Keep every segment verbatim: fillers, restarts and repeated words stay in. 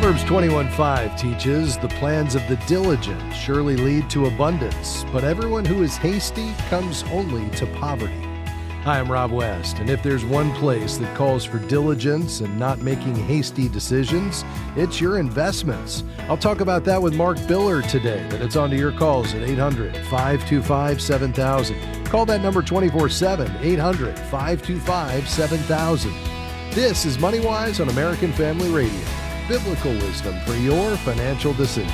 Proverbs twenty-one five teaches, "The plans of the diligent surely lead to abundance, but everyone who is hasty comes only to poverty." Hi, I'm Rob West, and if there's one place that calls for diligence and not making hasty decisions, it's your investments. I'll talk about that with Mark Biller today. Then it's on to your calls at eight hundred, five two five, seven thousand. Call that number twenty-four seven, eight hundred, five two five, seven thousand. This is MoneyWise on American Family Radio. Biblical wisdom for your financial decisions.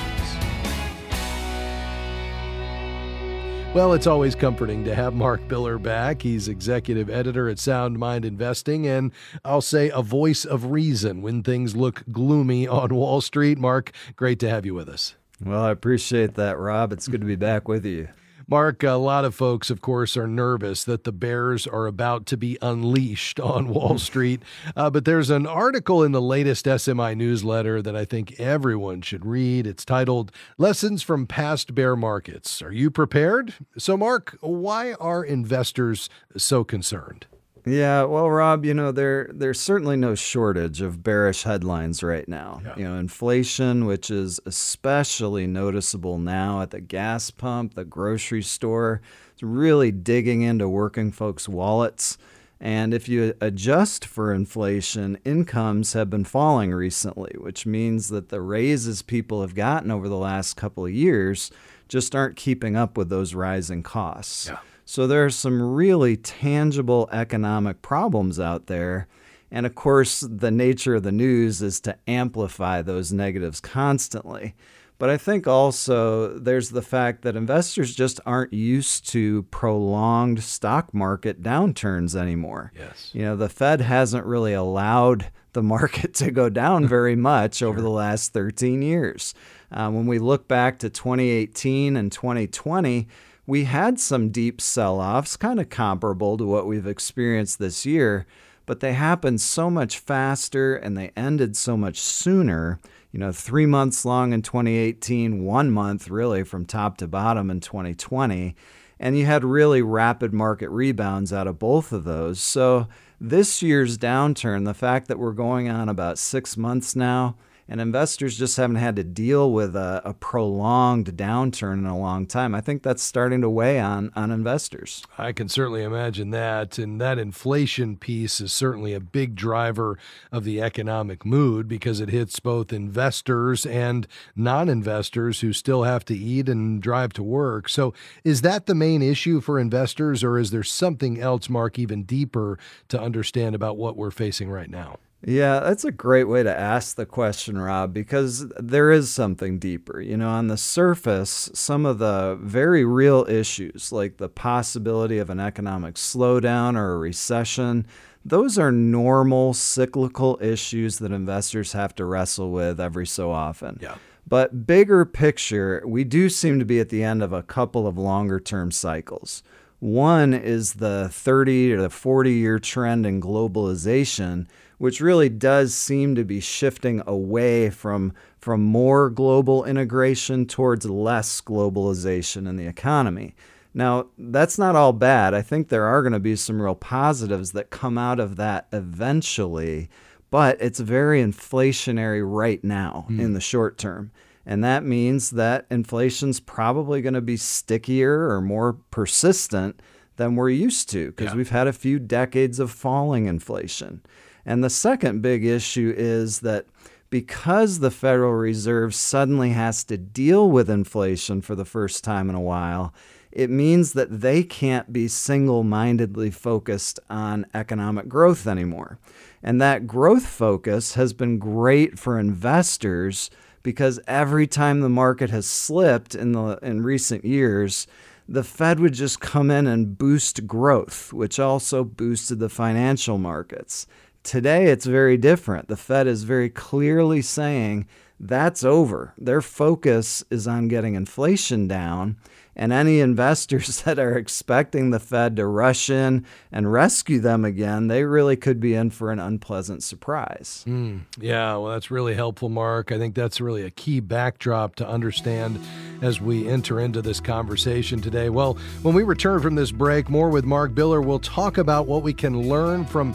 Well, it's always comforting to have Mark Biller back. He's executive editor at Sound Mind Investing, and I'll say a voice of reason when things look gloomy on Wall Street. Mark, great to have you with us. Well, I appreciate that, Rob. It's good to be back with you. Mark, a lot of folks, of course, are nervous that the bears are about to be unleashed on Wall Street. Uh, but there's an article in the latest S M I newsletter that I think everyone should read. It's titled, "Lessons from Past Bear Markets. Are you prepared?" So, Mark, why are investors so concerned? Yeah, well, Rob, you know, there there's certainly no shortage of bearish headlines right now. Yeah. You know, inflation, which is especially noticeable now at the gas pump, the grocery store, it's really digging into working folks' wallets. And if you adjust for inflation, incomes have been falling recently, which means that the raises people have gotten over the last couple of years just aren't keeping up with those rising costs. Yeah. So there are some really tangible economic problems out there. And of course, the nature of the news is to amplify those negatives constantly. But I think also there's the fact that investors just aren't used to prolonged stock market downturns anymore. Yes. You know, the Fed hasn't really allowed the market to go down very much sure. over the last thirteen years. Uh, when we look back to twenty eighteen and twenty twenty, we had some deep sell-offs, kind of comparable to what we've experienced this year, but they happened so much faster and they ended so much sooner. You know, three months long in twenty eighteen, one month really from top to bottom in twenty twenty, and you had really rapid market rebounds out of both of those. So this year's downturn, the fact that we're going on about six months now, and investors just haven't had to deal with a, a prolonged downturn in a long time, I think that's starting to weigh on, on investors. I can certainly imagine that. And that inflation piece is certainly a big driver of the economic mood because it hits both investors and non-investors who still have to eat and drive to work. So is that the main issue for investors, or is there something else, Mark, even deeper to understand about what we're facing right now? Yeah, that's a great way to ask the question, Rob, because there is something deeper. You know, on the surface, some of the very real issues, like the possibility of an economic slowdown or a recession, those are normal cyclical issues that investors have to wrestle with every so often. Yeah. But bigger picture, we do seem to be at the end of a couple of longer-term cycles. One is the thirty or the forty-year trend in globalization, which really does seem to be shifting away from, from more global integration towards less globalization in the economy. Now, that's not all bad. I think there are going to be some real positives that come out of that eventually, but it's very inflationary right now mm. in the short term. And that means that inflation's probably going to be stickier or more persistent than we're used to because yeah. we've had a few decades of falling inflation. And the second big issue is that because the Federal Reserve suddenly has to deal with inflation for the first time in a while, it means that they can't be single-mindedly focused on economic growth anymore. And that growth focus has been great for investors because every time the market has slipped in the in recent years, the Fed would just come in and boost growth, which also boosted the financial markets. Today, it's very different. The Fed is very clearly saying that's over. Their focus is on getting inflation down, and any investors that are expecting the Fed to rush in and rescue them again, they really could be in for an unpleasant surprise. Mm, yeah, well, that's really helpful, Mark. I think that's really a key backdrop to understand as we enter into this conversation today. Well, when we return from this break, more with Mark Biller, we'll talk about what we can learn from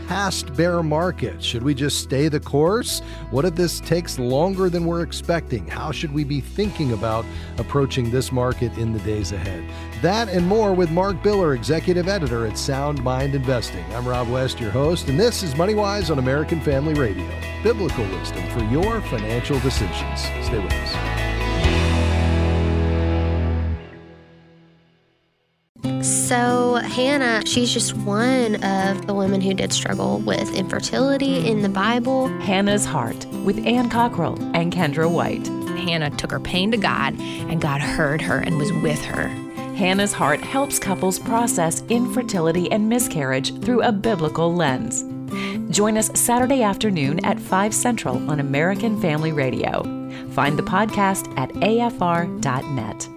past bear markets? Should we just stay the course? What if this takes longer than we're expecting? How should we be thinking about approaching this market in the days ahead? That and more with Mark Biller, Executive Editor at Sound Mind Investing. I'm Rob West, your host, and this is MoneyWise on American Family Radio. Biblical wisdom for your financial decisions. Stay with us. So Hannah, she's just one of the women who did struggle with infertility in the Bible. Hannah's Heart with Ann Cockrell and Kendra White. Hannah took her pain to God, and God heard her and was with her. Hannah's Heart helps couples process infertility and miscarriage through a biblical lens. Join us Saturday afternoon at five Central on American Family Radio. Find the podcast at A F R dot net.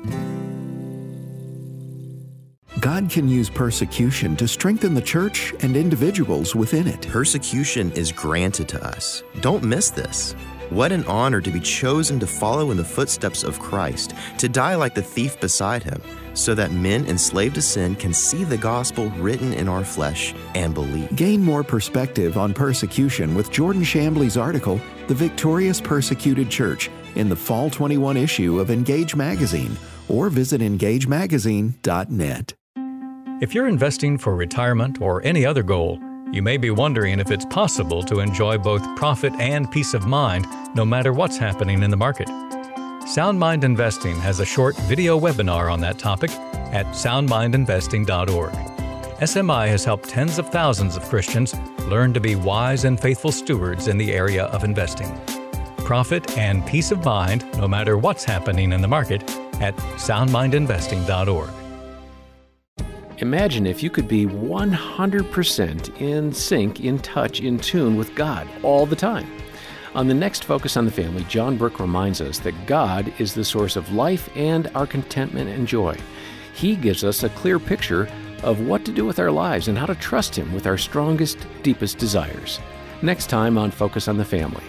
God can use persecution to strengthen the church and individuals within it. Persecution is granted to us. Don't miss this. What an honor to be chosen to follow in the footsteps of Christ, to die like the thief beside him, so that men enslaved to sin can see the gospel written in our flesh and believe. Gain more perspective on persecution with Jordan Chambly's article, The Victorious Persecuted Church, in the Fall twenty-one issue of Engage Magazine, or visit engage magazine dot net. If you're investing for retirement or any other goal, you may be wondering if it's possible to enjoy both profit and peace of mind no matter what's happening in the market. Sound Mind Investing has a short video webinar on that topic at sound mind investing dot org. S M I has helped tens of thousands of Christians learn to be wise and faithful stewards in the area of investing. Profit and peace of mind no matter what's happening in the market at sound mind investing dot org. Imagine if you could be one hundred percent in sync, in touch, in tune with God all the time. On the next Focus on the Family, John Burke reminds us that God is the source of life and our contentment and joy. He gives us a clear picture of what to do with our lives and how to trust Him with our strongest, deepest desires. Next time on Focus on the Family.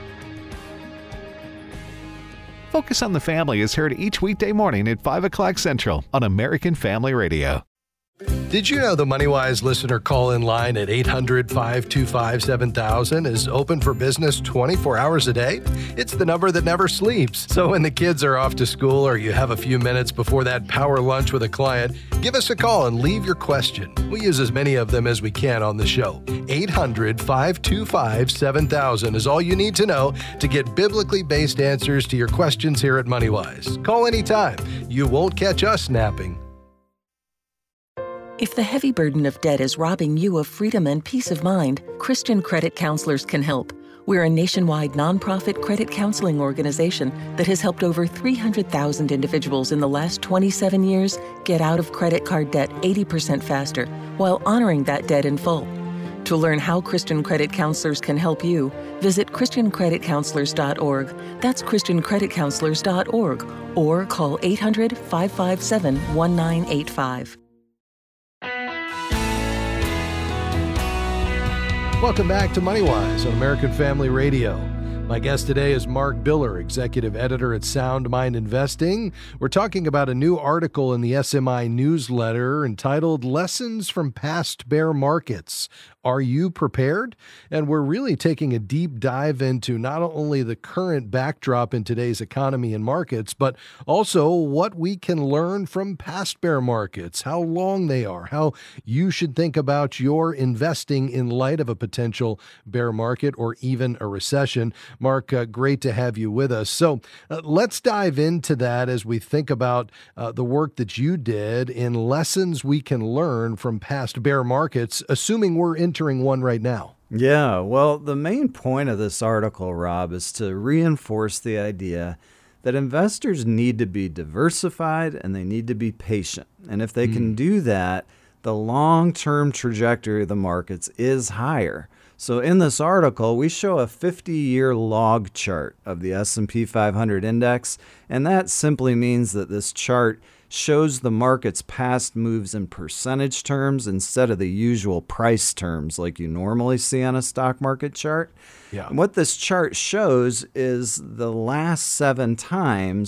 Focus on the Family is heard each weekday morning at five o'clock Central on American Family Radio. Did you know the MoneyWise listener call-in line at eight hundred, five two five, seven thousand is open for business twenty-four hours a day? It's the number that never sleeps. So when the kids are off to school or you have a few minutes before that power lunch with a client, give us a call and leave your question. We use as many of them as we can on the show. eight hundred, five two five, seven thousand is all you need to know to get biblically based answers to your questions here at MoneyWise. Call anytime. You won't catch us napping. If the heavy burden of debt is robbing you of freedom and peace of mind, Christian Credit Counselors can help. We're a nationwide nonprofit credit counseling organization that has helped over three hundred thousand individuals in the last twenty-seven years get out of credit card debt eighty percent faster while honoring that debt in full. To learn how Christian Credit Counselors can help you, visit christian credit counselors dot org. That's christian credit counselors dot org, or call eight hundred, five five seven, one nine eight five. Welcome back to MoneyWise on American Family Radio. My guest today is Mark Biller, Executive Editor at Sound Mind Investing. We're talking about a new article in the S M I newsletter entitled Lessons from Past Bear Markets. Are you prepared? And we're really taking a deep dive into not only the current backdrop in today's economy and markets, but also what we can learn from past bear markets, how long they are, how you should think about your investing in light of a potential bear market or even a recession. Mark, uh, great to have you with us. So uh, let's dive into that as we think about uh, the work that you did in lessons we can learn from past bear markets, assuming we're in entering one right now. Yeah, well, the main point of this article, Rob, is to reinforce the idea that investors need to be diversified and they need to be patient. And if they mm. can do that, the long-term trajectory of the markets is higher. So in this article, we show a fifty-year log chart of the S and P five hundred index, and that simply means that this chart shows the market's past moves in percentage terms instead of the usual price terms like you normally see on a stock market chart. Yeah. And what this chart shows is the last seven times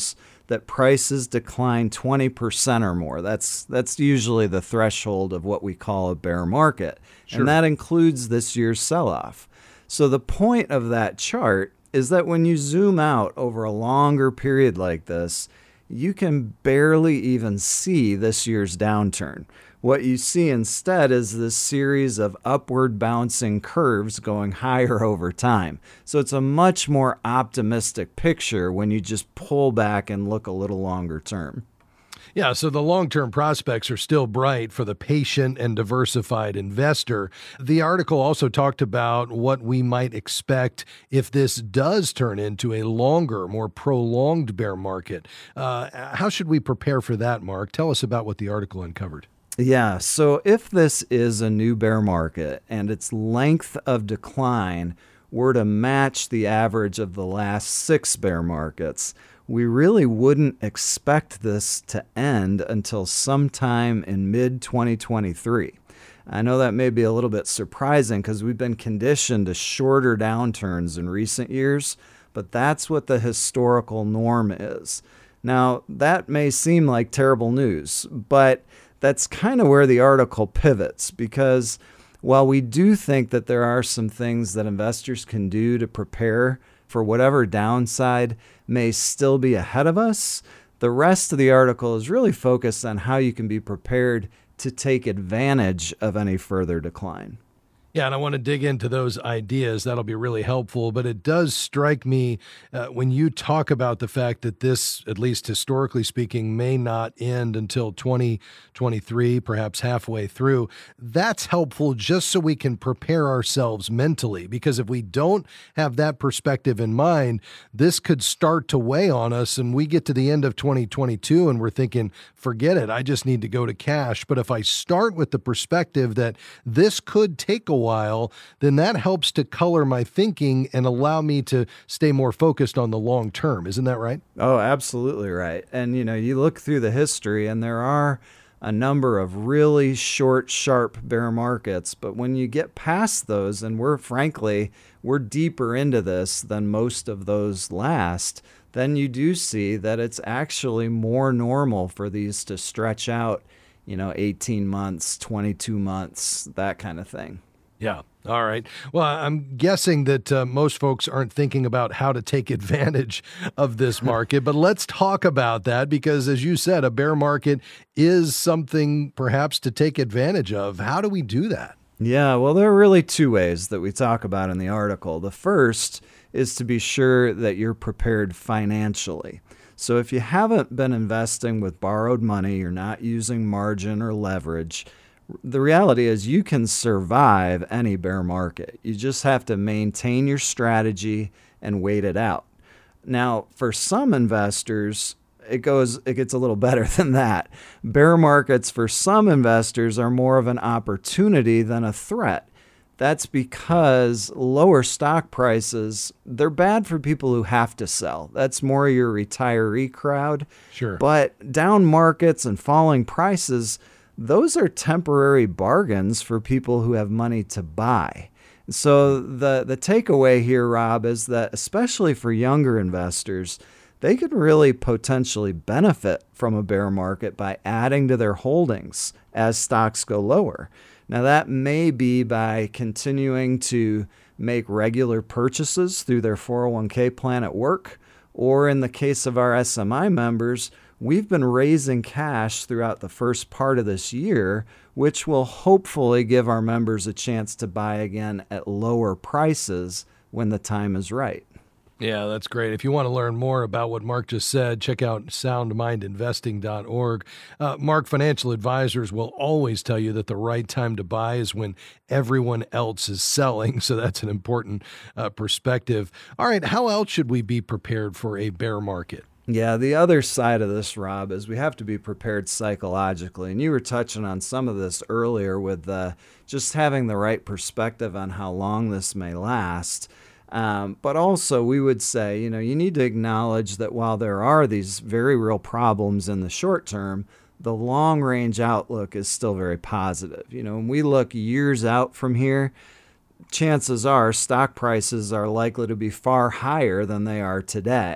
that prices decline twenty percent or more. That's that's usually the threshold of what we call a bear market. Sure. And that includes this year's sell-off. So the point of that chart is that when you zoom out over a longer period like this, you can barely even see this year's downturn. What you see instead is this series of upward bouncing curves going higher over time. So it's a much more optimistic picture when you just pull back and look a little longer term. Yeah, so the long-term prospects are still bright for the patient and diversified investor. The article also talked about what we might expect if this does turn into a longer, more prolonged bear market. Uh, how should we prepare for that, Mark? Tell us about what the article uncovered. Yeah, so if this is a new bear market and its length of decline were to match the average of the last six bear markets, we really wouldn't expect this to end until sometime in mid twenty twenty-three. I know that may be a little bit surprising because we've been conditioned to shorter downturns in recent years, but that's what the historical norm is. Now, that may seem like terrible news, but that's kind of where the article pivots, because while we do think that there are some things that investors can do to prepare for whatever downside may still be ahead of us, the rest of the article is really focused on how you can be prepared to take advantage of any further decline. Yeah, and I want to dig into those ideas. That'll be really helpful. But it does strike me uh, when you talk about the fact that this, at least historically speaking, may not end until twenty twenty-three, perhaps halfway through. That's helpful just so we can prepare ourselves mentally. Because if we don't have that perspective in mind, this could start to weigh on us. And we get to the end of twenty twenty-two and we're thinking, forget it, I just need to go to cash. But if I start with the perspective that this could take a while, then that helps to color my thinking and allow me to stay more focused on the long term. Isn't that right? Oh, absolutely right. And, you know, you look through the history and there are a number of really short, sharp bear markets. But when you get past those, and we're frankly, we're deeper into this than most of those last, then you do see that it's actually more normal for these to stretch out, you know, eighteen months, twenty-two months, that kind of thing. Yeah. All right. Well, I'm guessing that uh, most folks aren't thinking about how to take advantage of this market, but let's talk about that because, as you said, a bear market is something perhaps to take advantage of. How do we do that? Yeah, well, there are really two ways that we talk about in the article. The first is to be sure that you're prepared financially. So if you haven't been investing with borrowed money, you're not using margin or leverage, the reality is you can survive any bear market. You just have to maintain your strategy and wait it out. Now, for some investors, it goes, it gets a little better than that. Bear markets for some investors are more of an opportunity than a threat. That's because lower stock prices, they're bad for people who have to sell. That's more your retiree crowd. Sure. But down markets and falling prices, those are temporary bargains for people who have money to buy. So the, the takeaway here, Rob, is that especially for younger investors, they could really potentially benefit from a bear market by adding to their holdings as stocks go lower. Now, that may be by continuing to make regular purchases through their four oh one k plan at work, or in the case of our S M I members, we've been raising cash throughout the first part of this year, which will hopefully give our members a chance to buy again at lower prices when the time is right. Yeah, that's great. If you want to learn more about what Mark just said, check out sound mind investing dot org. Uh, Mark, financial advisors will always tell you that the right time to buy is when everyone else is selling. So that's an important uh, perspective. All right, how else should we be prepared for a bear market? Yeah, the other side of this, Rob, is we have to be prepared psychologically. And you were touching on some of this earlier with uh, just having the right perspective on how long this may last. Um, but also we would say, you know, you need to acknowledge that while there are these very real problems in the short term, the long range outlook is still very positive. You know, when we look years out from here, chances are stock prices are likely to be far higher than they are today.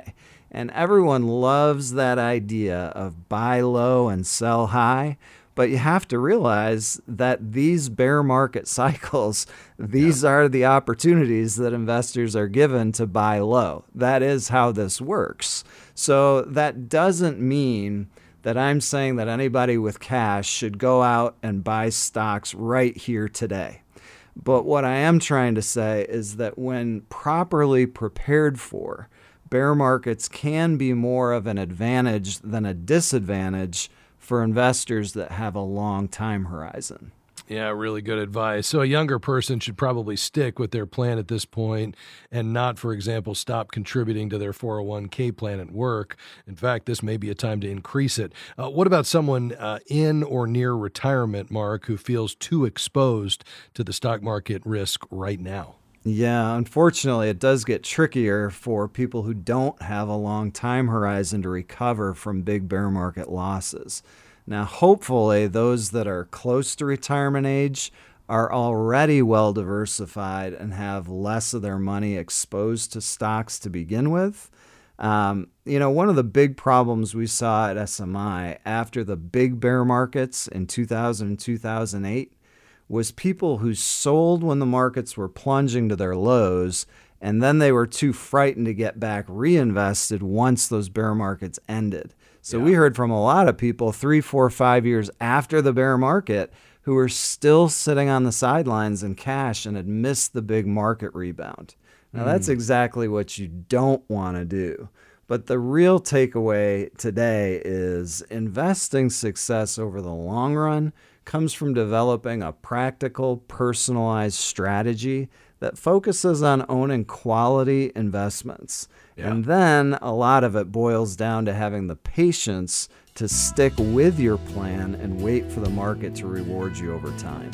And everyone loves that idea of buy low and sell high. But you have to realize that these bear market cycles, these yeah. are the opportunities that investors are given to buy low. That is how this works. So that doesn't mean that I'm saying that anybody with cash should go out and buy stocks right here today. But what I am trying to say is that when properly prepared for, bear markets can be more of an advantage than a disadvantage for investors that have a long time horizon. Yeah, really good advice. So a younger person should probably stick with their plan at this point and not, for example, stop contributing to their four oh one k plan at work. In fact, this may be a time to increase it. Uh, what about someone uh, in or near retirement, Mark, who feels too exposed to the stock market risk right now? Yeah, unfortunately, it does get trickier for people who don't have a long time horizon to recover from big bear market losses. Now, hopefully, those that are close to retirement age are already well diversified and have less of their money exposed to stocks to begin with. Um, you know, one of the big problems we saw at S M I after the big bear markets in two thousand and two thousand eight was people who sold when the markets were plunging to their lows, and then they were too frightened to get back reinvested once those bear markets ended. So yeah. we heard from a lot of people three, four, five years after the bear market who were still sitting on the sidelines in cash and had missed the big market rebound. Now, mm. that's exactly what you don't want to do. But the real takeaway today is investing success over the long run comes from developing a practical, personalized strategy that focuses on owning quality investments. Yeah. And then a lot of it boils down to having the patience to stick with your plan and wait for the market to reward you over time.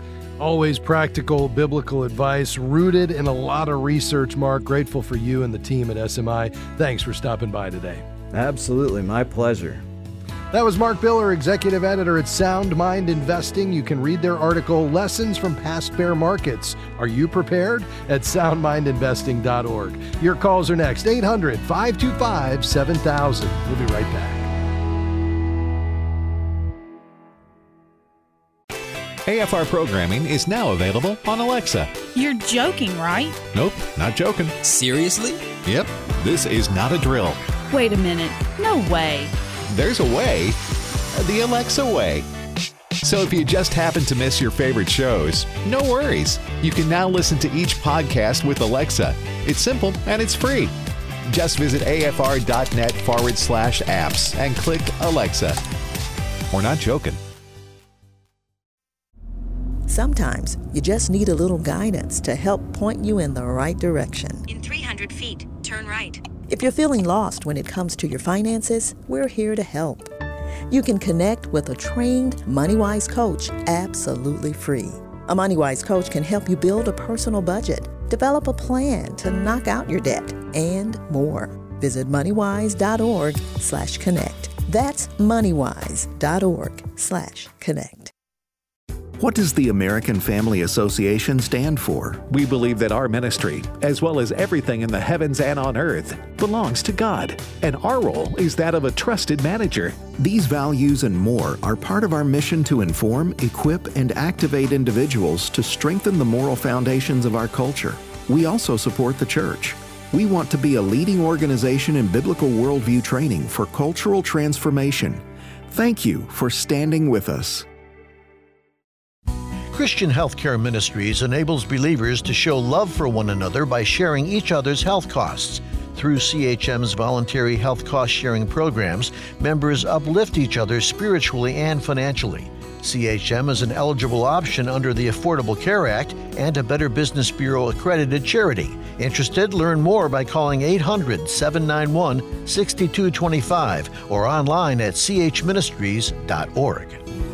Always practical, biblical advice rooted in a lot of research, Mark. Grateful for you and the team at S M I. Thanks for stopping by today. Absolutely. My pleasure. That was Mark Biller, executive editor at Sound Mind Investing. You can read their article, Lessons from Past Bear Markets. Are you prepared? At sound mind investing dot org. Your calls are next, eight hundred, five two five, seven thousand. We'll be right back. A F R programming is now available on Alexa. You're joking, right? Nope, not joking. Seriously? Yep, this is not a drill. Wait a minute, no way. There's a way, the Alexa way. So if you just happen to miss your favorite shows, no worries. You can now listen to each podcast with Alexa. It's simple and it's free. Just visit afr.net forward slash apps and click Alexa. We're not joking. Sometimes you just need a little guidance to help point you in the right direction. In three hundred feet, turn right. If you're feeling lost when it comes to your finances, we're here to help. You can connect with a trained MoneyWise coach absolutely free. A MoneyWise coach can help you build a personal budget, develop a plan to knock out your debt, and more. Visit moneywise.org slash connect. That's moneywise.org slash connect. What does the American Family Association stand for? We believe that our ministry, as well as everything in the heavens and on earth, belongs to God, and our role is that of a trusted manager. These values and more are part of our mission to inform, equip, and activate individuals to strengthen the moral foundations of our culture. We also support the church. We want to be a leading organization in biblical worldview training for cultural transformation. Thank you for standing with us. Christian Healthcare Ministries enables believers to show love for one another by sharing each other's health costs. Through C H M's voluntary health cost sharing programs, members uplift each other spiritually and financially. C H M is an eligible option under the Affordable Care Act and a Better Business Bureau accredited charity. Interested? Learn more by calling eight hundred, seven nine one, six two two five or online at c h ministries dot org.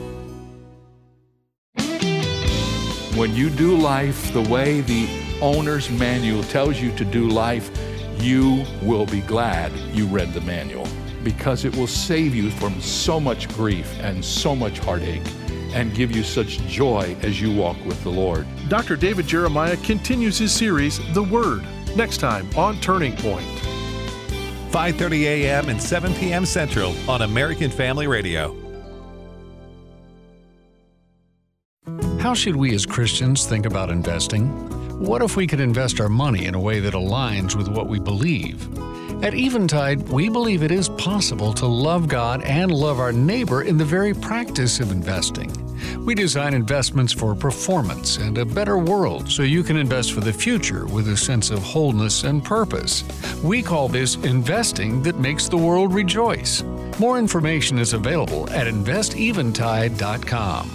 When you do life the way the owner's manual tells you to do life, you will be glad you read the manual, because it will save you from so much grief and so much heartache and give you such joy as you walk with the Lord. Doctor David Jeremiah continues his series, The Word, next time on Turning Point. five thirty a.m. and seven p.m. Central on American Family Radio. How should we as Christians think about investing? What if we could invest our money in a way that aligns with what we believe? At Eventide, we believe it is possible to love God and love our neighbor in the very practice of investing. We design investments for performance and a better world so you can invest for the future with a sense of wholeness and purpose. We call this investing that makes the world rejoice. More information is available at invest eventide dot com.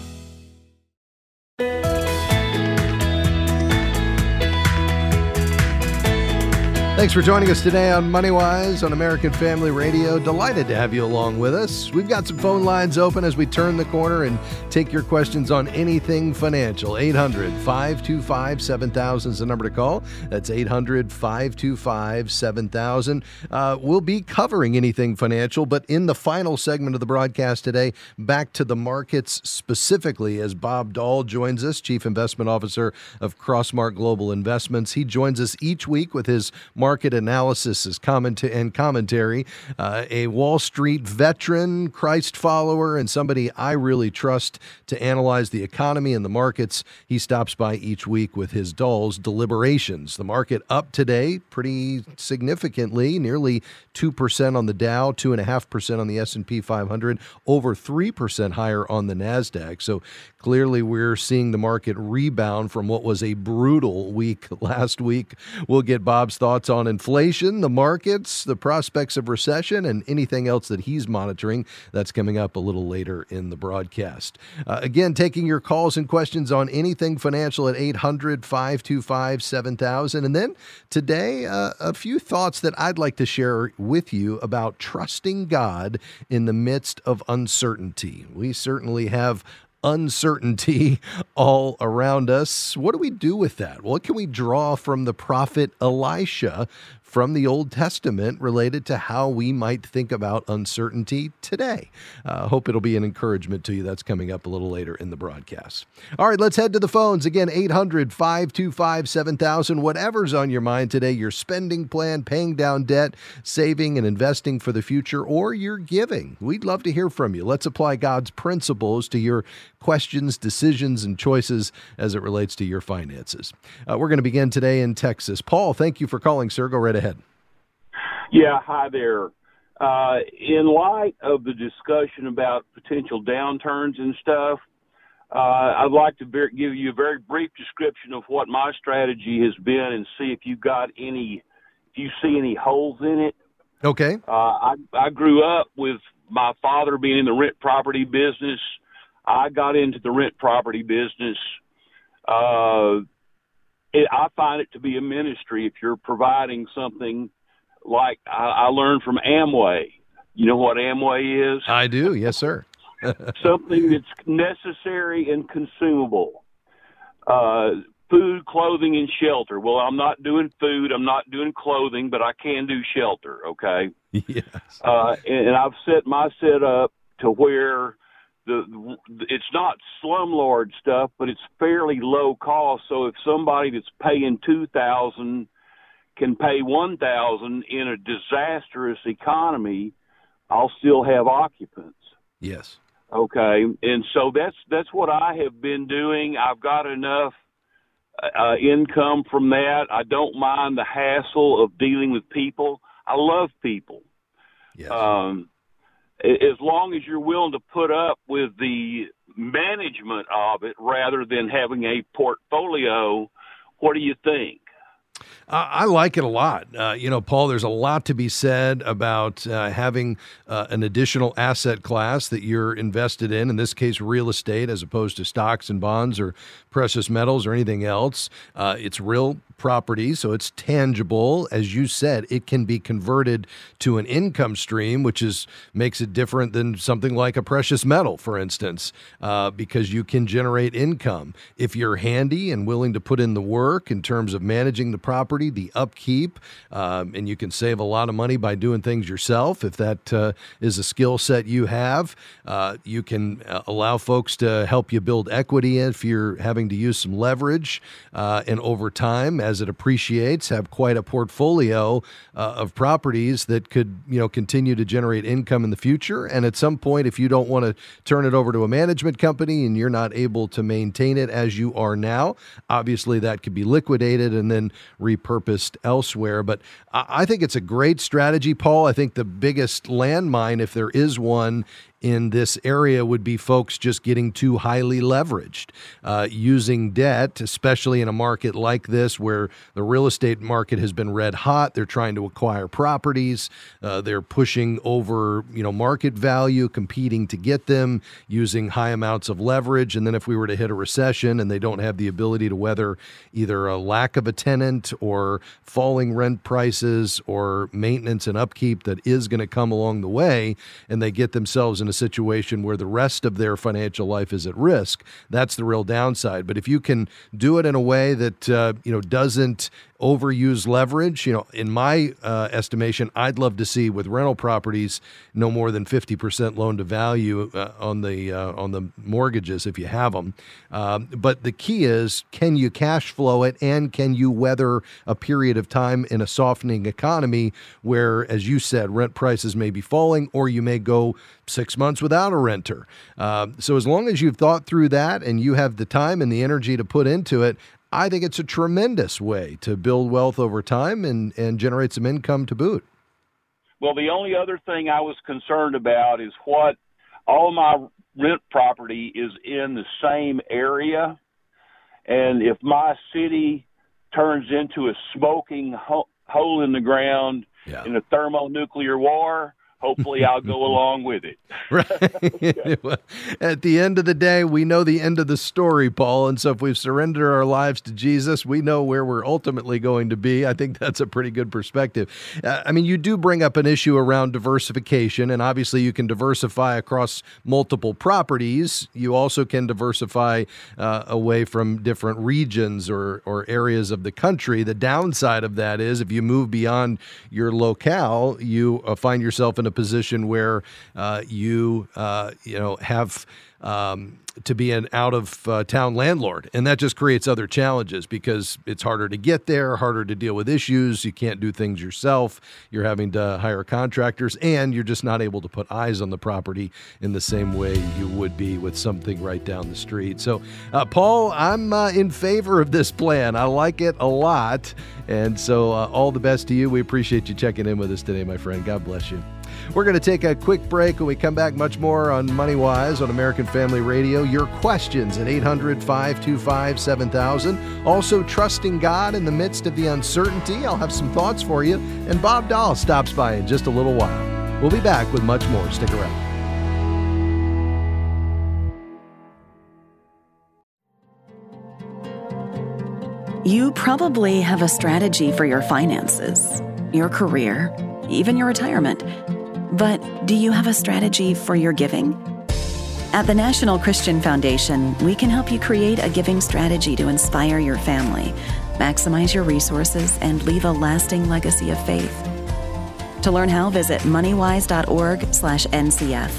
Thanks for joining us today on MoneyWise on American Family Radio. Delighted to have you along with us. We've got some phone lines open as we turn the corner and take your questions on anything financial. eight hundred, five two five, seven thousand is the number to call. That's eight hundred, five two five, seven thousand. Uh, we'll be covering anything financial, but in the final segment of the broadcast today, back to the markets specifically as Bob Dahl joins us, Chief Investment Officer of Crossmark Global Investments. He joins us each week with his market Market analysis is comment- and commentary. Uh, a Wall Street veteran, Christ follower, and somebody I really trust to analyze the economy and the markets. He stops by each week with his Dahl's Deliberations. The market up today pretty significantly, nearly two percent on the Dow, two point five percent on the S and P five hundred, over three percent higher on the NASDAQ. So clearly we're seeing the market rebound from what was a brutal week last week. We'll get Bob's thoughts on inflation, the markets, the prospects of recession, and anything else that he's monitoring. That's coming up a little later in the broadcast. Uh, again, taking your calls and questions on anything financial at eight hundred, five two five, seven thousand. And then today, uh, a few thoughts that I'd like to share with you about trusting God in the midst of uncertainty. We certainly have uncertainty all around us. What do we do with that? What can we draw from the prophet Elisha from the Old Testament related to how we might think about uncertainty today? I uh, hope it'll be an encouragement to you. That's coming up a little later in the broadcast. All right, let's head to the phones. Again, eight hundred, five two five, seven thousand. Whatever's on your mind today, your spending plan, paying down debt, saving and investing for the future, or your giving. We'd love to hear from you. Let's apply God's principles to your questions, decisions, and choices as it relates to your finances. Uh, we're going to begin today in Texas. Paul, thank you for calling, sir. Go right ahead. Yeah, hi there. Uh, in light of the discussion about potential downturns and stuff, uh, I'd like to ver- give you a very brief description of what my strategy has been and see if you got any, if you see any holes in it. Okay. Uh, I, I grew up with my father being in the rent property business. I got into the rent property business. Uh, it, I find it to be a ministry if you're providing something like I, I learned from Amway. You know what Amway is? I do, yes, sir. Something that's necessary and consumable. Uh, food, clothing, and shelter. Well, I'm not doing food, I'm not doing clothing, but I can do shelter, okay? Yes. Uh, and, and I've set my set up to where the it's not slumlord stuff, but it's fairly low cost. So if somebody that's paying two thousand dollars can pay one thousand dollars in a disastrous economy, I'll still have occupants. Yes. Okay, and so that's that's what I have been doing. I've got enough uh, income from that. I don't mind the hassle of dealing with people. I love people. Yes. Um, as long as you're willing to put up with the management of it rather than having a portfolio, what do you think? Uh, I like it a lot. Uh, you know, Paul, there's a lot to be said about uh, having uh, an additional asset class that you're invested in, in this case, real estate, as opposed to stocks and bonds or precious metals or anything else. Uh, it's real property, so it's tangible. As you said, it can be converted to an income stream, which is makes it different than something like a precious metal, for instance, uh, because you can generate income. If you're handy and willing to put in the work in terms of managing the property, the upkeep, um, and you can save a lot of money by doing things yourself if that uh, is a skill set you have. Uh, you can uh, allow folks to help you build equity if you're having to use some leverage, uh, and over time, as it appreciates, have quite a portfolio uh, of properties that could, you know, continue to generate income in the future. And at some point, if you don't want to turn it over to a management company and you're not able to maintain it as you are now, obviously that could be liquidated and then repurposed elsewhere. But I think it's a great strategy, Paul. I think the biggest landmine, if there is one, in this area would be folks just getting too highly leveraged, uh, using debt, especially in a market like this where the real estate market has been red hot. They're trying to acquire properties. Uh, they're pushing over, you know, market value, competing to get them, using high amounts of leverage. And then if we were to hit a recession and they don't have the ability to weather either a lack of a tenant or falling rent prices or maintenance and upkeep that is going to come along the way, and they get themselves in a situation where the rest of their financial life is at risk, that's the real downside. But if you can do it in a way that uh, you know doesn't overuse leverage, you know, in my uh, estimation, I'd love to see with rental properties no more than fifty percent loan to value uh, on the uh, on the mortgages if you have them. Um, but the key is, can you cash flow it, and can you weather a period of time in a softening economy where, as you said, rent prices may be falling, or you may go six months without a renter. Uh, so as long as you've thought through that and you have the time and the energy to put into it, I think it's a tremendous way to build wealth over time and, and generate some income to boot. Well, the only other thing I was concerned about is what all my rent property is in the same area. And if my city turns into a smoking ho- hole in the ground yeah. in a thermonuclear war, hopefully I'll go along with it. Right. At the end of the day, we know the end of the story, Paul. And so if we've surrendered our lives to Jesus, we know where we're ultimately going to be. I think that's a pretty good perspective. Uh, I mean, you do bring up an issue around diversification, and obviously you can diversify across multiple properties. You also can diversify uh, away from different regions or, or areas of the country. The downside of that is if you move beyond your locale, you uh, find yourself in a position where uh, you uh, you know have um, to be an out of uh, town landlord, and that just creates other challenges because it's harder to get there, harder to deal with issues. You can't do things yourself. You're having to hire contractors, and you're just not able to put eyes on the property in the same way you would be with something right down the street. So, uh, Paul, I'm uh, in favor of this plan. I like it a lot, and so uh, all the best to you. We appreciate you checking in with us today, my friend. God bless you. We're going to take a quick break. When we come back, much more on Money Wise on American Family Radio. Your questions at eight hundred, five two five, seven thousand. Also, trusting God in the midst of the uncertainty. I'll have some thoughts for you. And Bob Dahl stops by in just a little while. We'll be back with much more. Stick around. You probably have a strategy for your finances, your career, even your retirement. But do you have a strategy for your giving? At the National Christian Foundation, we can help you create a giving strategy to inspire your family, maximize your resources, and leave a lasting legacy of faith. To learn how, visit moneywise.org slash NCF.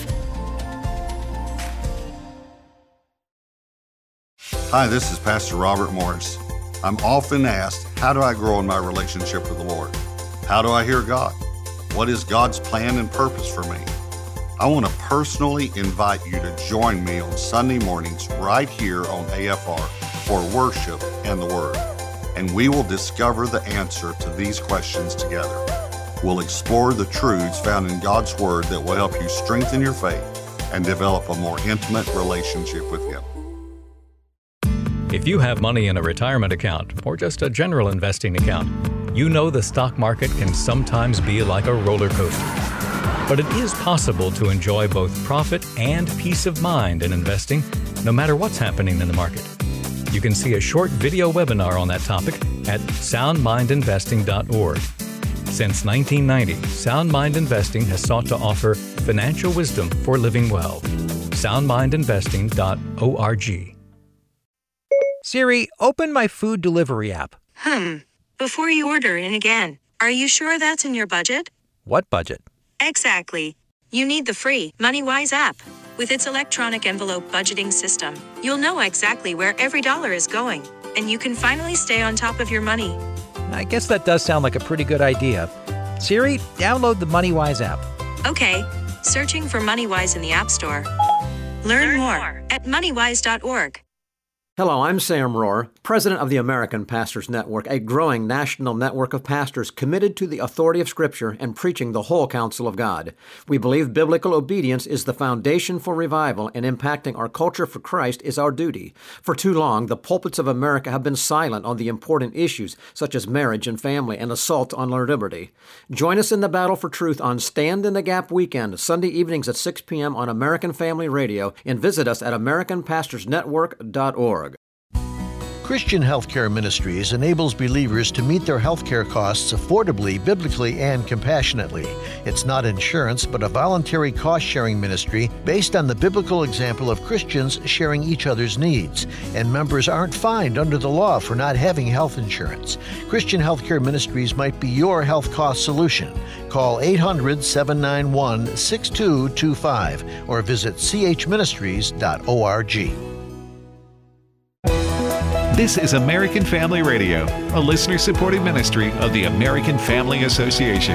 Hi, this is Pastor Robert Morris. I'm often asked, how do I grow in my relationship with the Lord? How do I hear God? What is God's plan and purpose for me? I want to personally invite you to join me on Sunday mornings right here on A F R for worship and the Word. And we will discover the answer to these questions together. We'll explore the truths found in God's Word that will help you strengthen your faith and develop a more intimate relationship with Him. If you have money in a retirement account or just a general investing account, you know the stock market can sometimes be like a roller coaster. But it is possible to enjoy both profit and peace of mind in investing, no matter what's happening in the market. You can see a short video webinar on that topic at sound mind investing dot org. Since nineteen ninety, Sound Mind Investing has sought to offer financial wisdom for living well. sound mind investing dot org. Siri, open my food delivery app. Hmm. Before you order in again, are you sure that's in your budget? What budget? Exactly. You need the free MoneyWise app. With its electronic envelope budgeting system, you'll know exactly where every dollar is going, and you can finally stay on top of your money. I guess that does sound like a pretty good idea. Siri, download the MoneyWise app. Okay, searching for MoneyWise in the App Store. Learn, Learn more, more at moneywise dot org. Hello, I'm Sam Rohr, president of the American Pastors Network, a growing national network of pastors committed to the authority of Scripture and preaching the whole counsel of God. We believe biblical obedience is the foundation for revival, and impacting our culture for Christ is our duty. For too long, the pulpits of America have been silent on the important issues such as marriage and family and assault on our liberty. Join us in the battle for truth on Stand in the Gap weekend, Sunday evenings at six p.m. on American Family Radio, and visit us at american pastors network dot org. Christian Healthcare Ministries enables believers to meet their healthcare costs affordably, biblically, and compassionately. It's not insurance, but a voluntary cost-sharing ministry based on the biblical example of Christians sharing each other's needs. And members aren't fined under the law for not having health insurance. Christian Healthcare Ministries might be your health cost solution. Call eight hundred, seven nine one, six two two five or visit c h ministries dot org. This is American Family Radio, a listener-supported ministry of the American Family Association.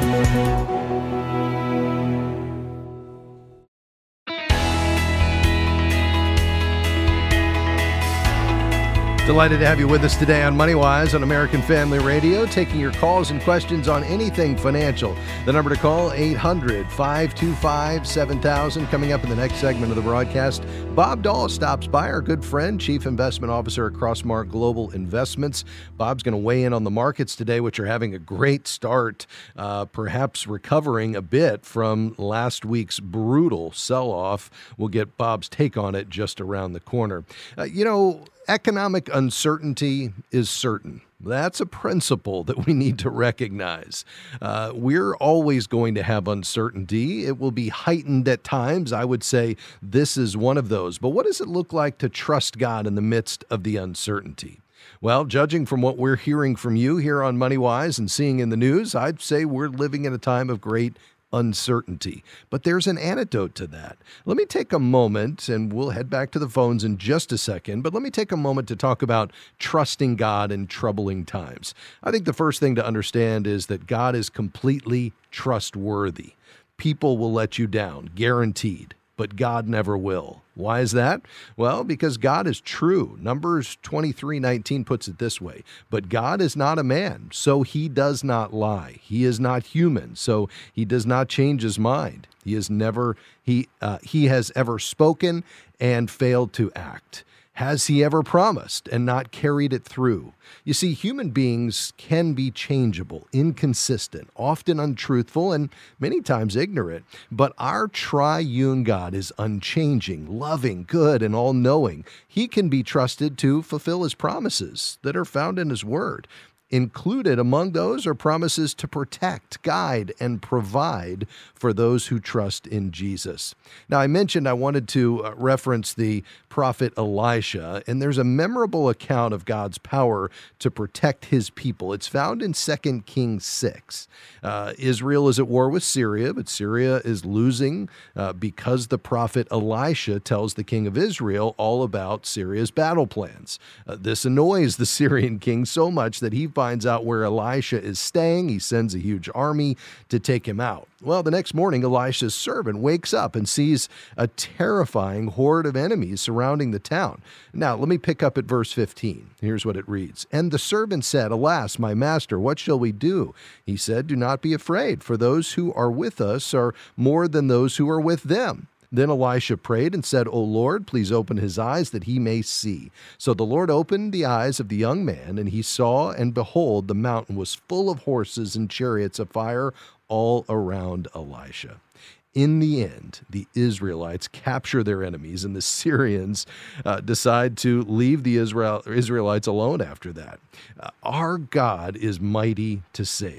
Delighted to have you with us today on MoneyWise on American Family Radio, taking your calls and questions on anything financial. The number to call, eight hundred, five two five, seven thousand. Coming up in the next segment of the broadcast, Bob Dahl stops by, our good friend, Chief Investment Officer at Crossmark Global Investments. Bob's going to weigh in on the markets today, which are having a great start, uh, perhaps recovering a bit from last week's brutal sell-off. We'll get Bob's take on it just around the corner. Uh, you know, economic uncertainty is certain. That's a principle that we need to recognize. Uh, we're always going to have uncertainty. It will be heightened at times. I would say this is one of those. But what does it look like to trust God in the midst of the uncertainty? Well, judging from what we're hearing from you here on MoneyWise and seeing in the news, I'd say we're living in a time of great uncertainty. But there's an antidote to that. Let me take a moment, and we'll head back to the phones in just a second, but let me take a moment to talk about trusting God in troubling times. I think the first thing to understand is that God is completely trustworthy. People will let you down, guaranteed, but God never will. Why is that? Well, because God is true. Numbers twenty-three nineteen puts it this way, but God is not a man, so he does not lie. He is not human, so he does not change his mind. He is never, he, uh, he has ever spoken and failed to act. Has he ever promised and not carried it through? You see, human beings can be changeable, inconsistent, often untruthful, and many times ignorant. But our triune God is unchanging, loving, good, and all-knowing. He can be trusted to fulfill his promises that are found in his word. Included among those are promises to protect, guide, and provide for those who trust in Jesus. Now, I mentioned I wanted to reference the prophet Elisha, and there's a memorable account of God's power to protect his people. It's found in Second Kings six. Uh, Israel is at war with Syria, but Syria is losing uh, because the prophet Elisha tells the king of Israel all about Syria's battle plans. Uh, this annoys the Syrian king so much that he finds out where Elisha is staying. He sends a huge army to take him out. Well, the next morning, Elisha's servant wakes up and sees a terrifying horde of enemies surrounding the town. Now, let me pick up at verse fifteen. Here's what it reads. And the servant said, Alas, my master, what shall we do? He said, Do not be afraid, for those who are with us are more than those who are with them. Then Elisha prayed and said, O Lord, please open his eyes that he may see. So the Lord opened the eyes of the young man, and he saw, and behold, the mountain was full of horses and chariots of fire all around Elisha. In the end, the Israelites capture their enemies, and the Syrians uh, decide to leave the Israel, Israelites alone after that. Uh, our God is mighty to save.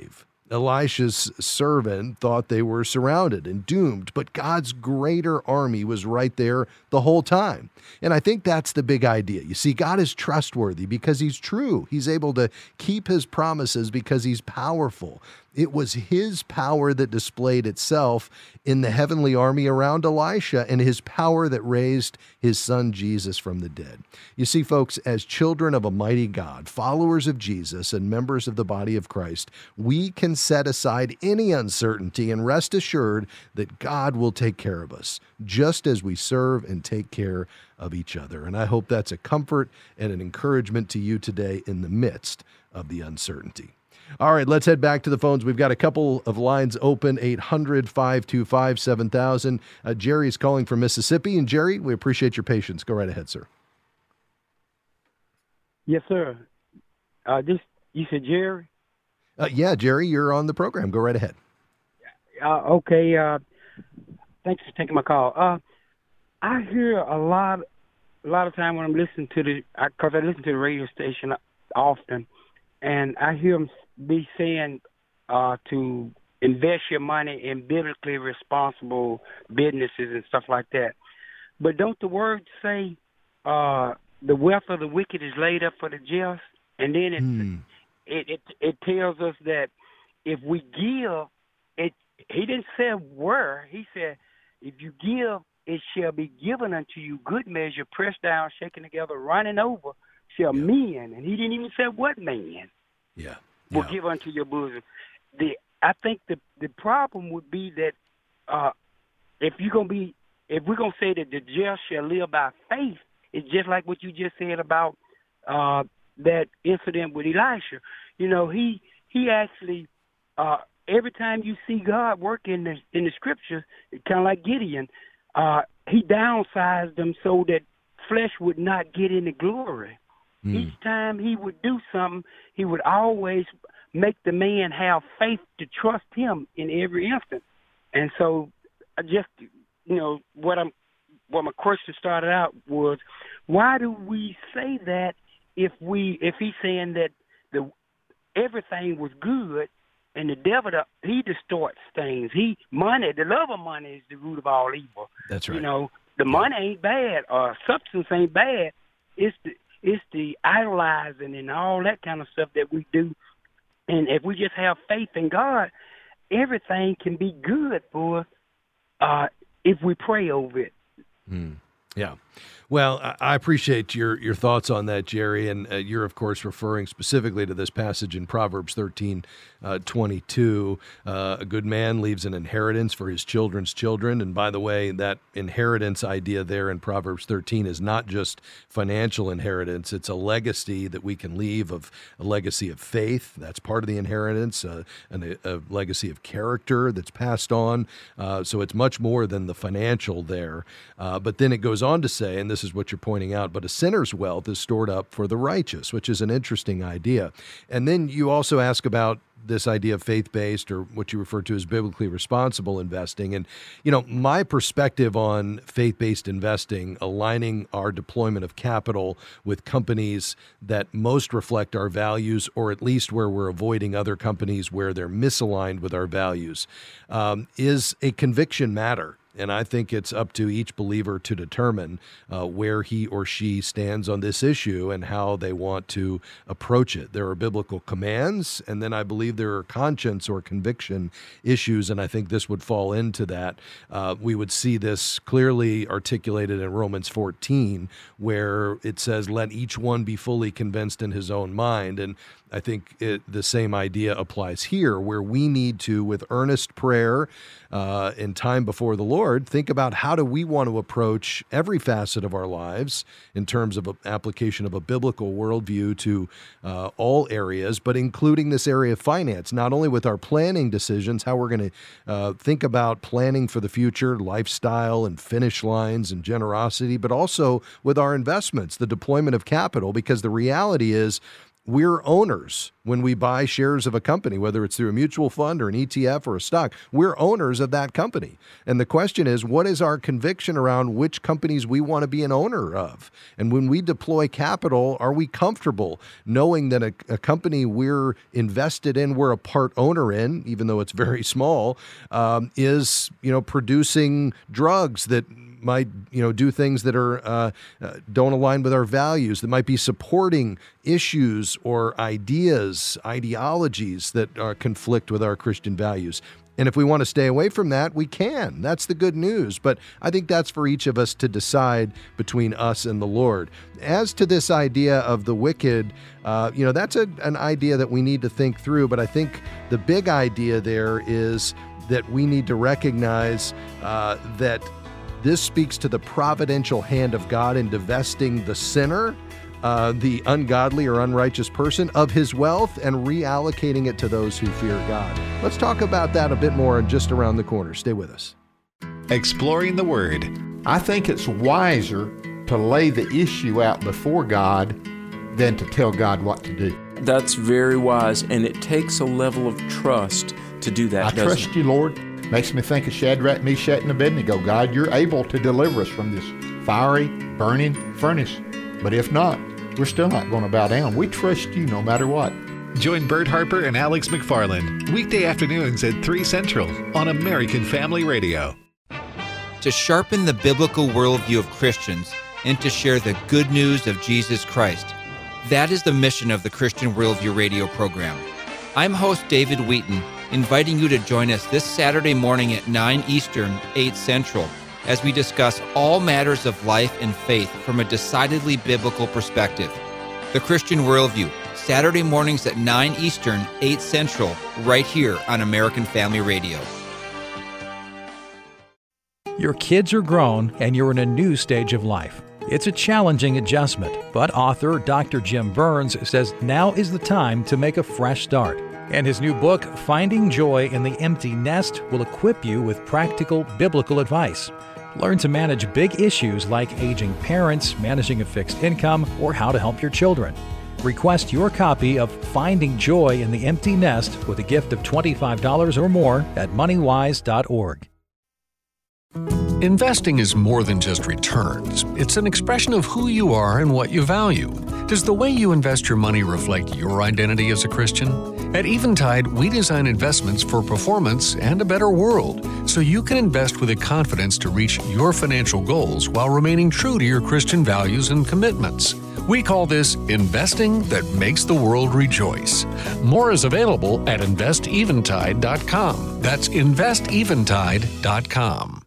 Elisha's servant thought they were surrounded and doomed, but God's greater army was right there the whole time. And I think that's the big idea. You see, God is trustworthy because he's true. He's able to keep his promises because he's powerful. It was his power that displayed itself in the heavenly army around Elisha and his power that raised his son Jesus from the dead. You see, folks, as children of a mighty God, followers of Jesus, and members of the body of Christ, we can set aside any uncertainty and rest assured that God will take care of us, just as we serve and take care of each other. And I hope that's a comfort and an encouragement to you today in the midst of the uncertainty. All right, let's head back to the phones. We've got a couple of lines open, eight hundred, five two five, seven thousand. Uh, Jerry's calling from Mississippi. And Jerry, we appreciate your patience. Go right ahead, sir. Yes, sir. Uh, this, you said Jerry? Uh, yeah, Jerry, you're on the program. Go right ahead. Uh, okay. Uh, thanks for taking my call. Uh, I hear a lot, a lot of time when I'm listening to the, because I, I listen to the radio station often, and I hear them be saying uh, to invest your money in biblically responsible businesses and stuff like that. But don't the words say uh, the wealth of the wicked is laid up for the just? And then it, mm. it, it it tells us that if we give, it. He didn't say where. He said, if you give, it shall be given unto you, good measure, pressed down, shaken together, running over, shall yeah. men. And he didn't even say what man. Yeah. will yeah. give unto your bosom. The I think the the problem would be that uh, if you're gonna be if we're gonna say that the just shall live by faith, it's just like what you just said about uh, that incident with Elisha. You know, he he actually uh, every time you see God work in the in the scriptures, kind of like Gideon, uh, he downsized them so that flesh would not get any glory. Each time he would do something, he would always make the man have faith to trust him in every instant. And so, I just you know, what I'm, what my question started out was, why do we say that if we, if he's saying that the everything was good, and the devil, he distorts things. He money, the love of money is the root of all evil. That's right. You know, the money ain't bad, or substance ain't bad. It's the It's the idolizing and all that kind of stuff that we do. And if we just have faith in God, everything can be good for us uh, if we pray over it. Mm. Yeah. Well, I appreciate your, your thoughts on that, Jerry, and uh, you're, of course, referring specifically to this passage in Proverbs thirteen, uh, twenty-two. Uh, a good man leaves an inheritance for his children's children, and by the way, that inheritance idea there in Proverbs thirteen is not just financial inheritance. It's a legacy that we can leave, of a legacy of faith. That's part of the inheritance, uh, and a, a legacy of character that's passed on. Uh, so it's much more than the financial there. Uh, but then it goes on to say, and this is what you're pointing out, but a sinner's wealth is stored up for the righteous, which is an interesting idea. And then you also ask about this idea of faith-based, or what you refer to as biblically responsible investing. And, you know, my perspective on faith-based investing, aligning our deployment of capital with companies that most reflect our values, or at least where we're avoiding other companies where they're misaligned with our values, um, is a conviction matter. And I think it's up to each believer to determine uh, where he or she stands on this issue and how they want to approach it. There are biblical commands, and then I believe there are conscience or conviction issues, and I think this would fall into that. Uh, we would see this clearly articulated in Romans fourteen, where it says, let each one be fully convinced in his own mind. And I think it, the same idea applies here, where we need to, with earnest prayer uh, and time before the Lord, think about how do we want to approach every facet of our lives in terms of an application of a biblical worldview to uh, all areas, but including this area of finance, not only with our planning decisions, how we're going to uh, think about planning for the future, lifestyle and finish lines and generosity, but also with our investments, the deployment of capital, because the reality is, we're owners when we buy shares of a company, whether it's through a mutual fund or an E T F or a stock. We're owners of that company. And the question is, what is our conviction around which companies we want to be an owner of? And when we deploy capital, are we comfortable knowing that a, a company we're invested in, we're a part owner in, even though it's very small, um, is, you know, producing drugs that might, you know, do things that are uh, uh, don't align with our values, that might be supporting issues or ideas, ideologies that uh, conflict with our Christian values. And if we want to stay away from that, we can. That's the good news. But I think that's for each of us to decide between us and the Lord. As to this idea of the wicked, uh, you know, that's a, an idea that we need to think through. But I think the big idea there is that we need to recognize uh, that this speaks to the providential hand of God in divesting the sinner, uh, the ungodly or unrighteous person, of his wealth and reallocating it to those who fear God. Let's talk about that a bit more just around the corner. Stay with us. Exploring the Word. I think it's wiser to lay the issue out before God than to tell God what to do. That's very wise, and it takes a level of trust to do that. I doesn't trust it? you, Lord. Makes me think of Shadrach, Meshach, and Abednego. God, you're able to deliver us from this fiery, burning furnace. But if not, we're still not going to bow down. We trust you no matter what. Join Bert Harper and Alex McFarland weekday afternoons at three Central on American Family Radio. To sharpen the biblical worldview of Christians and to share the good news of Jesus Christ. That is the mission of the Christian Worldview radio program. I'm host David Wheaton, inviting you to join us this Saturday morning at nine Eastern, eight Central, as we discuss all matters of life and faith from a decidedly biblical perspective. The Christian Worldview, Saturday mornings at nine Eastern, eight Central, right here on American Family Radio. Your kids are grown and you're in a new stage of life. It's a challenging adjustment, but author Doctor Jim Burns says now is the time to make a fresh start. And his new book, Finding Joy in the Empty Nest, will equip you with practical biblical advice. Learn to manage big issues like aging parents, managing a fixed income, or how to help your children. Request your copy of Finding Joy in the Empty Nest with a gift of twenty-five dollars or more at money wise dot org. Investing is more than just returns. It's an expression of who you are and what you value. Does the way you invest your money reflect your identity as a Christian? At Eventide, we design investments for performance and a better world, so you can invest with the confidence to reach your financial goals while remaining true to your Christian values and commitments. We call this investing that makes the world rejoice. More is available at invest eventide dot com. That's invest eventide dot com.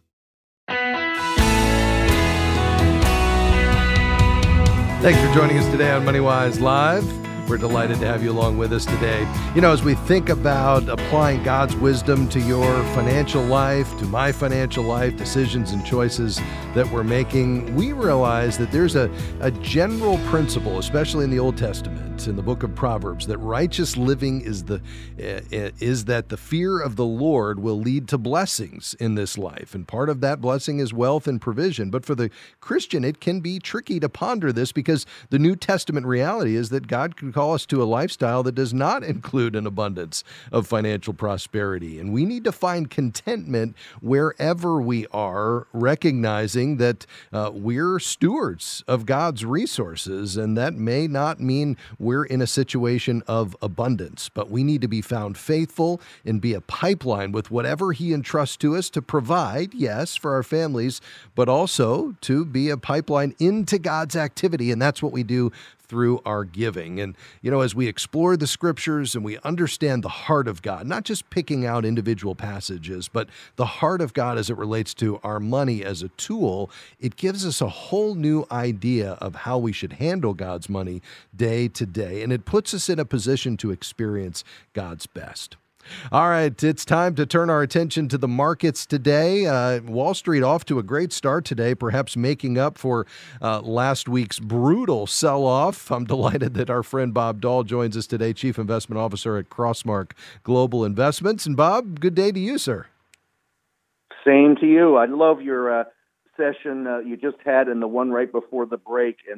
Thanks for joining us today on MoneyWise Live. We're delighted to have you along with us today. You know, as we think about applying God's wisdom to your financial life, to my financial life, decisions and choices that we're making, we realize that there's a, a general principle, especially in the Old Testament, in the book of Proverbs, that righteous living is the uh, is that the fear of the Lord will lead to blessings in this life. And part of that blessing is wealth and provision. But for the Christian, it can be tricky to ponder this because the New Testament reality is that God can call us to a lifestyle that does not include an abundance of financial prosperity. And we need to find contentment wherever we are, recognizing that uh, we're stewards of God's resources, and that may not mean we're in a situation of abundance, but we need to be found faithful and be a pipeline with whatever He entrusts to us to provide, yes, for our families, but also to be a pipeline into God's activity, and that's what we do through our giving. And, you know, as we explore the scriptures and we understand the heart of God, not just picking out individual passages, but the heart of God as it relates to our money as a tool, it gives us a whole new idea of how we should handle God's money day to day. And it puts us in a position to experience God's best. All right, it's time to turn our attention to the markets today. Uh, Wall Street off to a great start today, perhaps making up for uh, last week's brutal sell-off. I'm delighted that our friend Bob Dahl joins us today, Chief Investment Officer at Crossmark Global Investments. And Bob, good day to you, sir. Same to you. I love your uh, session uh, you just had and the one right before the break. And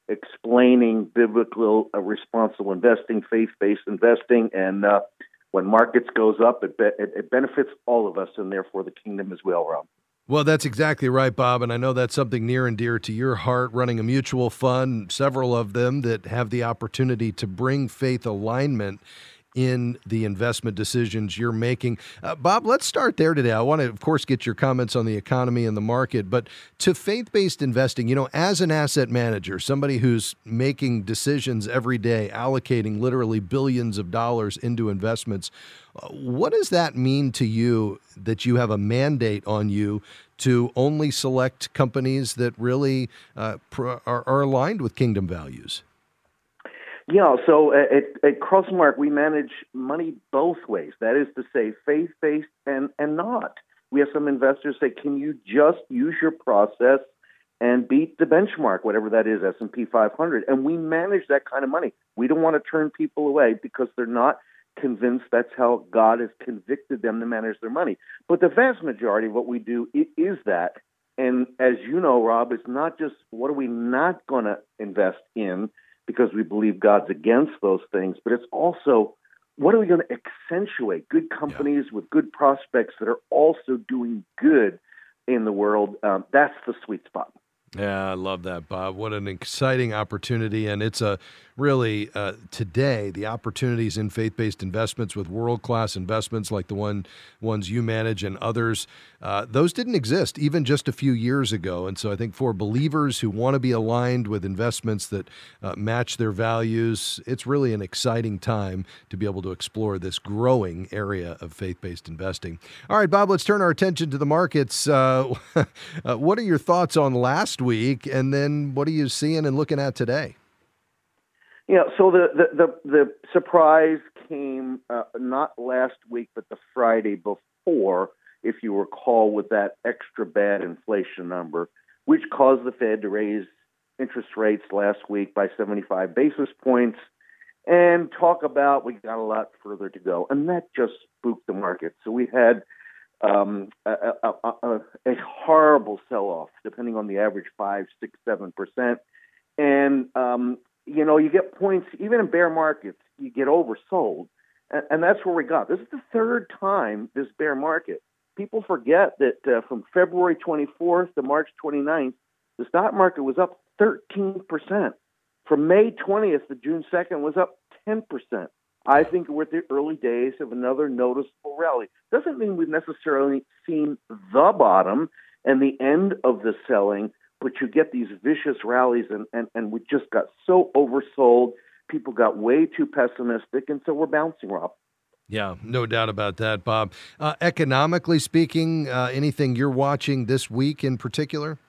explaining biblical uh, responsible investing, faith-based investing, and uh, when markets goes up, it, be- it it benefits all of us, and therefore the kingdom as well, Rob. Well, that's exactly right, Bob, and I know that's something near and dear to your heart, running a mutual fund, several of them that have the opportunity to bring faith alignment in the investment decisions you're making. Uh, Bob, let's start there today. I want to, of course, get your comments on the economy and the market, but to faith-based investing, you know, as an asset manager, somebody who's making decisions every day, allocating literally billions of dollars into investments, uh, what does that mean to you that you have a mandate on you to only select companies that really uh, pr- are, are aligned with kingdom values? Yeah, so at, at Crossmark, we manage money both ways. That is to say, faith-based and, and not. We have some investors say, can you just use your process and beat the benchmark, whatever that is, S and P five hundred? And we manage that kind of money. We don't want to turn people away because they're not convinced that's how God has convicted them to manage their money. But the vast majority of what we do is that. And as you know, Rob, it's not just what are we not going to invest in, because we believe God's against those things, but it's also what are we going to accentuate? Good companies yeah. with good prospects that are also doing good in the world. Um, that's the sweet spot. Yeah, I love that, Bob. What an exciting opportunity. And it's a really, uh, today, the opportunities in faith-based investments with world-class investments like the one ones you manage and others, uh, those didn't exist even just a few years ago. And so I think for believers who want to be aligned with investments that uh, match their values, it's really an exciting time to be able to explore this growing area of faith-based investing. All right, Bob, let's turn our attention to the markets. Uh, uh, what are your thoughts on last week, and then what are you seeing and looking at today? Yeah, so the the the, the surprise came uh, not last week, but the Friday before, if you recall, with that extra bad inflation number, which caused the Fed to raise interest rates last week by seventy-five basis points, and talk about we got a lot further to go, and that just spooked the market. So we had um, a, a, a, a horrible sell-off, depending on the average, five, six, seven percent, and um, you know, you get points, even in bear markets, you get oversold. And, and that's where we got. This is the third time this bear market. People forget that uh, from February twenty-fourth to March twenty-ninth, the stock market was up thirteen percent. From May twentieth to June second was up ten percent. I think we're at the early days of another noticeable rally. Doesn't mean we've necessarily seen the bottom and the end of the selling, but you get these vicious rallies, and, and, and we just got so oversold. People got way too pessimistic, and so we're bouncing, Rob. Yeah, no doubt about that, Bob. Uh, economically speaking, uh, anything you're watching this week in particular?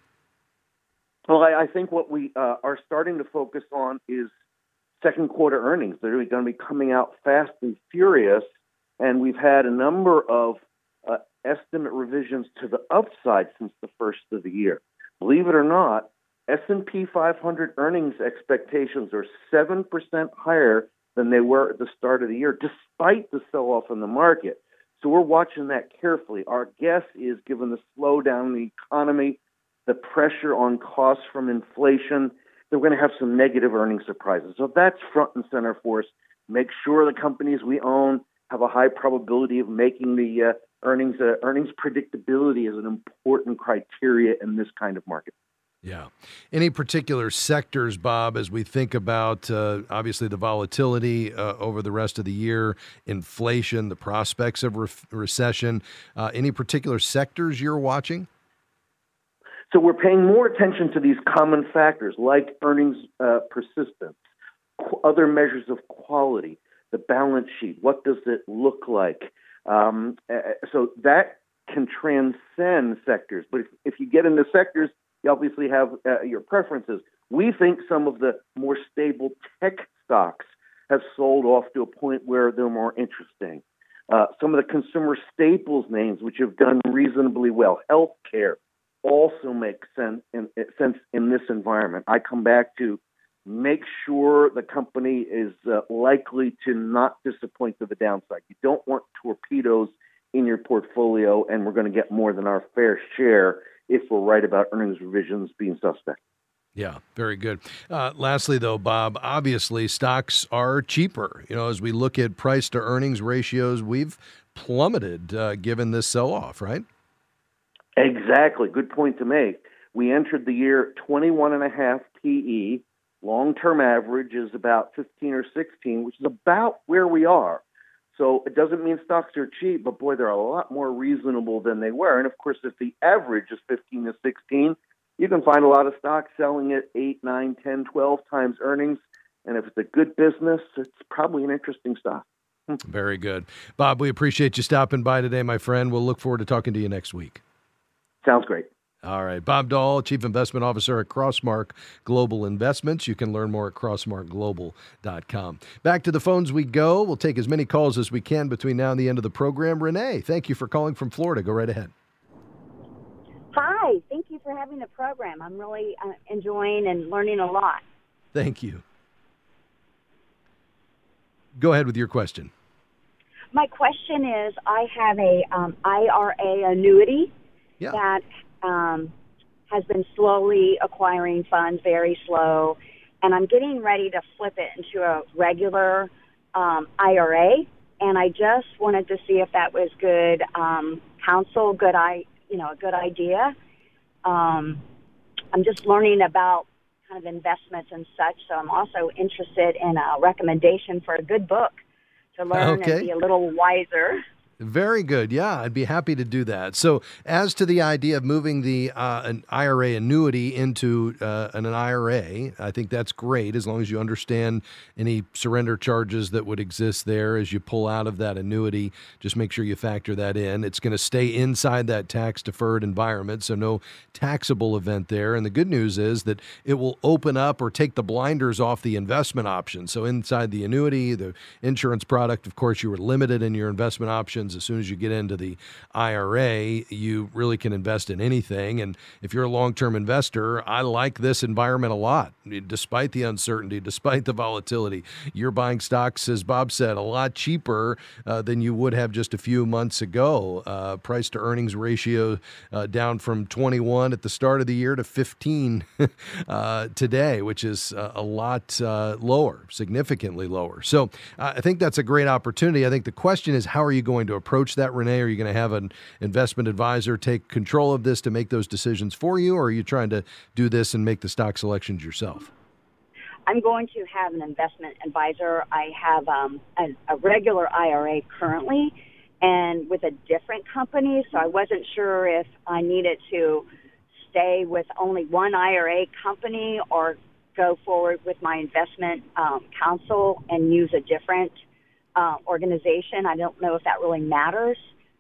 Well, I, I think what we uh, are starting to focus on is second quarter earnings. They're really going to be coming out fast and furious, and we've had a number of uh, estimate revisions to the upside since the first of the year. Believe it or not, S and P five hundred earnings expectations are seven percent higher than they were at the start of the year, despite the sell-off in the market. So we're watching that carefully. Our guess is, given the slowdown in the economy, the pressure on costs from inflation, that we're going to have some negative earnings surprises. So that's front and center for us. Make sure the companies we own have a high probability of making the uh, earnings. Uh, earnings predictability is an important criteria in this kind of market. Yeah. Any particular sectors, Bob, as we think about, uh, obviously, the volatility uh, over the rest of the year, inflation, the prospects of re- recession, uh, any particular sectors you're watching? So we're paying more attention to these common factors like earnings uh, persistence, qu- other measures of quality, the balance sheet, what does it look like? Um, uh, so that can transcend sectors. But if, if you get into sectors, you obviously have uh, your preferences. We think some of the more stable tech stocks have sold off to a point where they're more interesting. Uh, some of the consumer staples names, which have done reasonably well, healthcare, also make sense in, sense in this environment. I come back to make sure the company is uh, likely to not disappoint to the downside. You don't want torpedoes in your portfolio, and we're going to get more than our fair share if we're right about earnings revisions being suspect. Yeah, very good. Uh, lastly, though, Bob, obviously stocks are cheaper. You know, as we look at price to earnings ratios, we've plummeted uh, given this sell-off, right? Exactly. Good point to make. We entered the year twenty-one and a half P E. Long-term average is about fifteen or sixteen, which is about where we are. So it doesn't mean stocks are cheap, but boy, they're a lot more reasonable than they were. And of course, if the average is fifteen to sixteen, you can find a lot of stocks selling at eight, nine, ten, twelve times earnings. And if it's a good business, it's probably an interesting stock. Very good. Bob, we appreciate you stopping by today, my friend. We'll look forward to talking to you next week. Sounds great. All right. Bob Dahl, Chief Investment Officer at Crossmark Global Investments. You can learn more at crossmark global dot com. Back to the phones we go. We'll take as many calls as we can between now and the end of the program. Renee, thank you for calling from Florida. Go right ahead. Hi. Thank you for having the program. I'm really uh, enjoying and learning a lot. Thank you. Go ahead with your question. My question is, I have a um, I R A annuity yeah. that um, has been slowly acquiring funds, very slow, and I'm getting ready to flip it into a regular um, I R A, and I just wanted to see if that was good um, counsel, good I, you know, a good idea. Um, I'm just learning about kind of investments and such, so I'm also interested in a recommendation for a good book to learn Okay. and be a little wiser. Very good. Yeah, I'd be happy to do that. So as to the idea of moving the uh, an I R A annuity into uh, an, an I R A, I think that's great as long as you understand any surrender charges that would exist there as you pull out of that annuity. Just make sure you factor that in. It's going to stay inside that tax-deferred environment, so no taxable event there. And the good news is that it will open up or take the blinders off the investment options. So inside the annuity, the insurance product, of course, you were limited in your investment options. As soon as you get into the I R A, you really can invest in anything. And if you're a long-term investor, I like this environment a lot. Despite the uncertainty, despite the volatility, you're buying stocks, as Bob said, a lot cheaper uh, than you would have just a few months ago. Uh, price to earnings ratio uh, down from twenty-one at the start of the year to fifteen uh, today, which is uh, a lot uh, lower, significantly lower. So uh, I think that's a great opportunity. I think the question is, how are you going to approach that, Renee? Are you going to have an investment advisor take control of this to make those decisions for you, or are you trying to do this and make the stock selections yourself? I'm going to have an investment advisor. I have um, a, a regular I R A currently and with a different company, so I wasn't sure if I needed to stay with only one I R A company or go forward with my investment um, counsel and use a different uh, organization. I don't know if that really matters.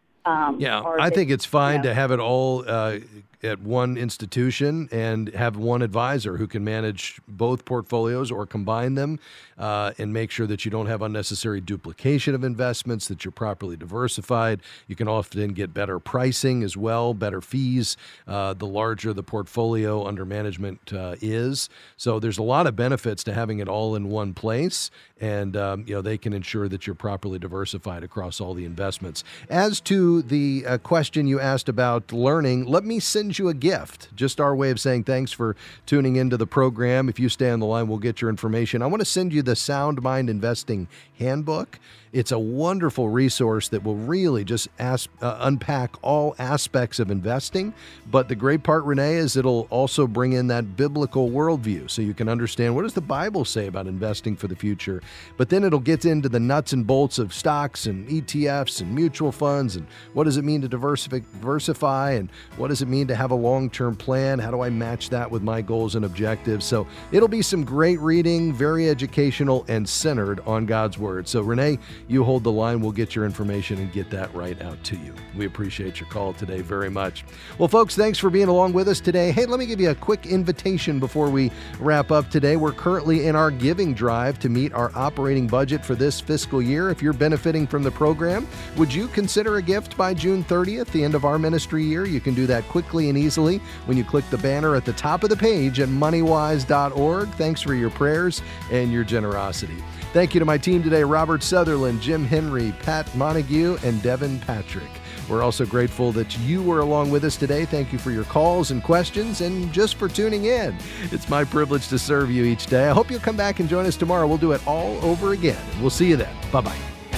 Um, yeah, or I if think it, it's fine you know, to have it all uh, at one institution and have one advisor who can manage both portfolios or combine them uh, and make sure that you don't have unnecessary duplication of investments, that you're properly diversified. You can often get better pricing as well, better fees, uh, the larger the portfolio under management uh, is. So there's a lot of benefits to having it all in one place, and um, you know they can ensure that you're properly diversified across all the investments. As to the uh, question you asked about learning, let me send you a gift. Just our way of saying thanks for tuning into the program. If you stay on the line, we'll get your information. I want to send you the Sound Mind Investing Handbook. It's a wonderful resource that will really just ask, uh, unpack all aspects of investing. But the great part, Renee, is it'll also bring in that biblical worldview so you can understand what does the Bible say about investing for the future. But then it'll get into the nuts and bolts of stocks and E T Fs and mutual funds and what does it mean to diversify and what does it mean to have a long-term plan? How do I match that with my goals and objectives? So it'll be some great reading, very educational and centered on God's Word. So Renee, you hold the line. We'll get your information and get that right out to you. We appreciate your call today very much. Well, folks, thanks for being along with us today. Hey, let me give you a quick invitation before we wrap up today. We're currently in our giving drive to meet our operating budget for this fiscal year. If you're benefiting from the program, would you consider a gift by June thirtieth, the end of our ministry year? You can do that quickly and easily when you click the banner at the top of the page at money wise dot org. Thanks for your prayers and your generosity. Thank you to my team today, Robert Sutherland, Jim Henry, Pat Montague, and Devin Patrick. We're also grateful that you were along with us today. Thank you for your calls and questions and just for tuning in. It's my privilege to serve you each day. I hope you'll come back and join us tomorrow. We'll do it all over again. We'll see you then. Bye-bye.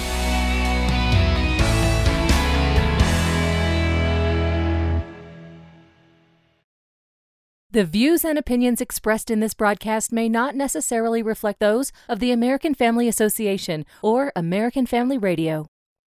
The views and opinions expressed in this broadcast may not necessarily reflect those of the American Family Association or American Family Radio.